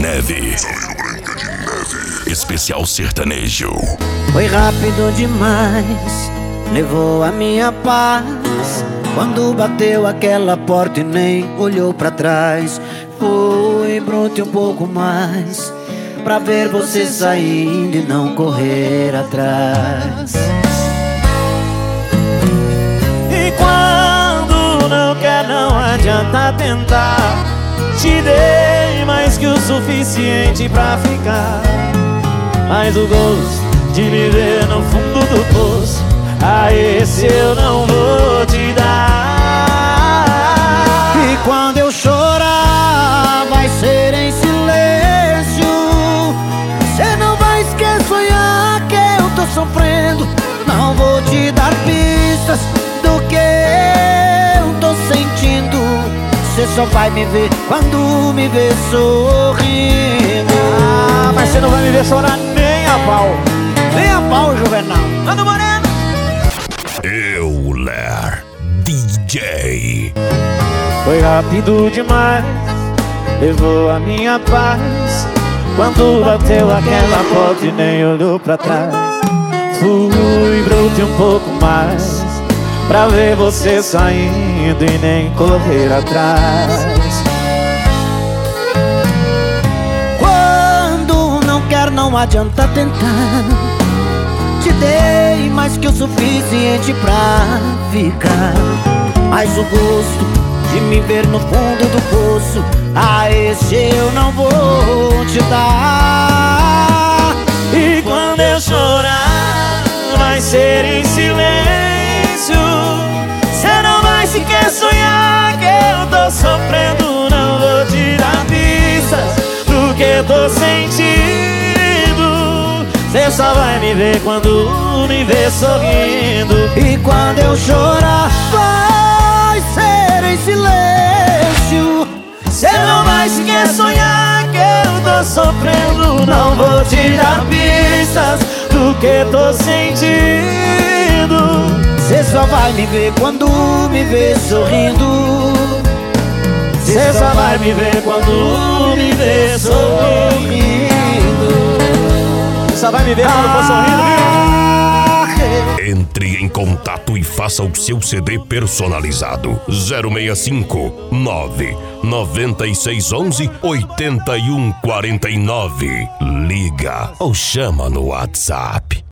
Neve. Especial sertanejo. Foi rápido demais, levou a minha paz. Quando bateu aquela porta e nem olhou pra trás. Fui bruto um pouco mais, pra ver você saindo e não correr atrás. E quando não quer, não adianta tentar. Te dei mais que o suficiente pra ficar, mas o gosto de me ver no fundo do poço, a esse eu não vou te dar. E quando eu chorar, vai ser em silêncio. Cê não vai esquecer sonhar que eu tô sofrendo. Não vou te dar pistas do que eu tô sentindo. Cê só vai me ver quando me ver sorrindo. Ah, mas você não vai me ver chorar nem a pau. Nem a pau, Juvenal. Ando moreno. Euler DJ. Foi rápido demais, levou a minha paz. Quando bateu aquela porta e nem olhou pra trás. Fui bruto um pouco mais, pra ver você saindo e nem correr atrás. Quando não quer, não adianta tentar. Te dei mais que o suficiente pra ficar, mas o gosto de me ver no fundo do poço, a esse eu não vou te dar. E quando eu chorar, vai ser em silêncio. Cê não vai sequer sonhar que eu tô sofrendo. Não vou te dar pistas do que eu tô sentindo. Cê só vai me ver quando me ver sorrindo. E quando eu chorar, vai ser em silêncio. Cê não vai sequer sonhar que eu tô sofrendo. Não vou te dar pistas do que tô sentindo. Cê só vai me ver quando me ver sorrindo. Cê só vai me ver quando me ver sorrindo. Só vai me ver quando for sorrindo, viu? Entre em contato e faça o seu CD personalizado. 065 99611 8149. Liga ou chama no WhatsApp.